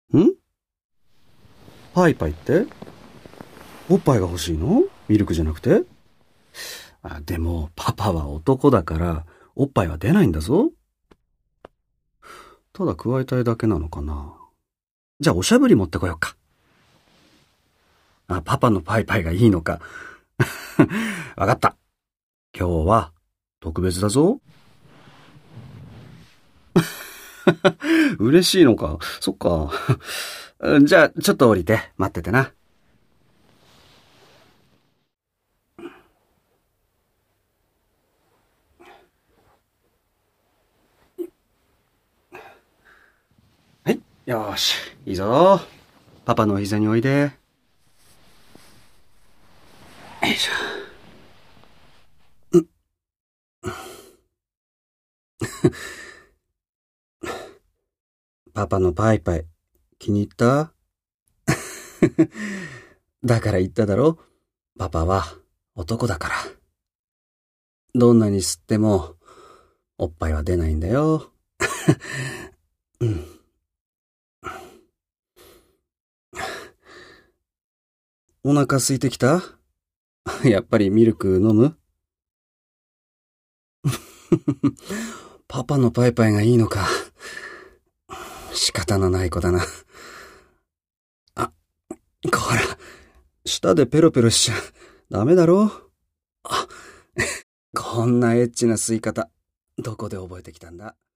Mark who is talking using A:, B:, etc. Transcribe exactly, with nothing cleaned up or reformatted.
A: んパイパイっておっぱいが欲しいの？ミルクじゃなくて？あ、でも、パパは男だから、おっぱいは出ないんだぞ。ただ加えたいだけなのかな。じゃあおしゃぶり持ってこようか。あ、パパのパイパイがいいのか。わかった。今日は特別だぞ。嬉しいのか。そっか。じゃあちょっと降りて待っててな。はい、よーし、いいぞ。パパのお膝においで。よいしょ。パパのパイパイ、気に入った？だから言っただろ。パパは男だから。どんなに吸っても、おっぱいは出ないんだよ。うん、お腹空いてきた？やっぱりミルク飲む？パパのパイパイがいいのか。仕方のない子だな。あ、こら、舌でペロペロしちゃダメだろ。あ、こんなエッチな吸い方、どこで覚えてきたんだ？